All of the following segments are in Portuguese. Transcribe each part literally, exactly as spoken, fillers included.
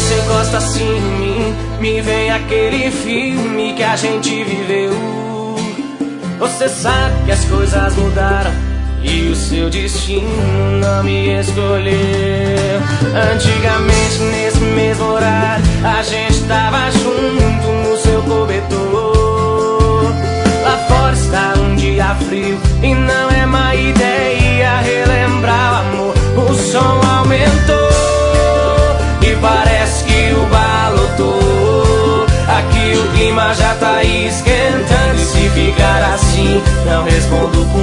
você encosta assim em mim, me vem aquele filme que a gente viveu. Você sabe que as coisas mudaram e o seu destino não me escolheu. Antigamente nesse mesmo horário a gente tava junto no seu cobertor. Lá fora está um dia frio e não é má ideia relembrar o amor. O som aumentou e parece que o bar lotou. Aqui o clima já tá esquentando e se ficar assim não respondo por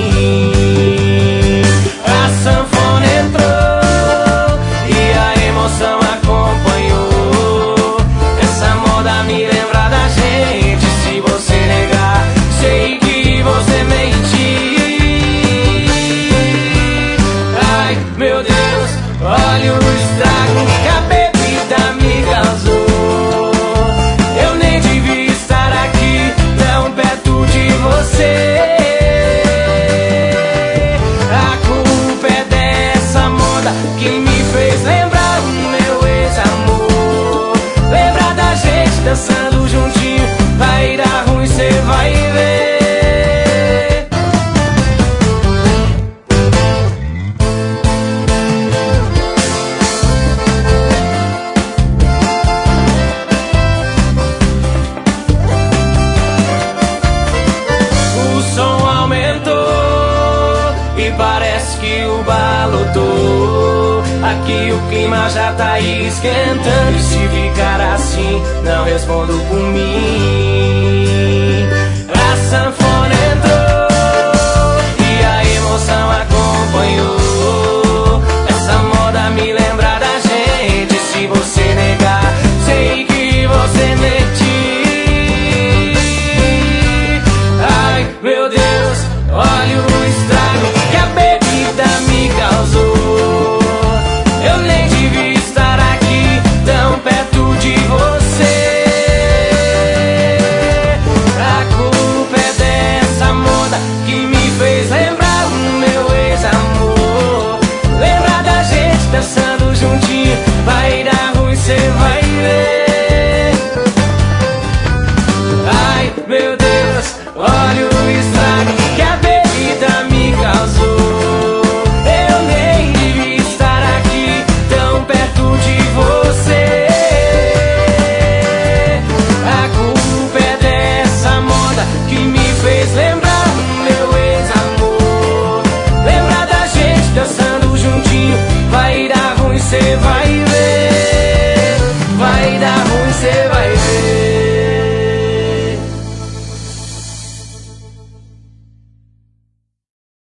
mim. A sanfona entrou e a emoção acompanhou. Essa moda me lembra da gente. Se você negar, sei que você mentiu. Ai, meu Deus, olha o estrago que a bebida me causou. Eu nem devia estar aqui tão perto de você. A culpa é dessa moda que me fez lembrar o meu ex-amor. Lembrar da gente dançando juntinho, vai dar ruim, cê vai ver. O som aumentou e parece que o bar lotou. Aqui o clima já tá esquentando e se ficar assim não respondo por mim. A sanfona entrou e a emoção acompanhou.